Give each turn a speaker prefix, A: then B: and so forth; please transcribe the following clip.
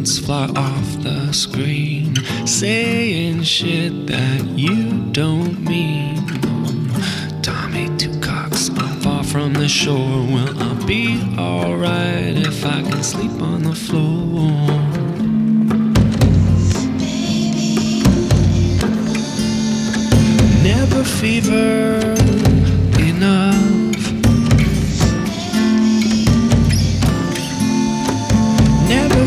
A: thoughts fly off the screen, saying shit that you don't mean. Tommy Two Cocks, I'm far from the shore. Well, I'll be alright if I can sleep on the floor. Never fever,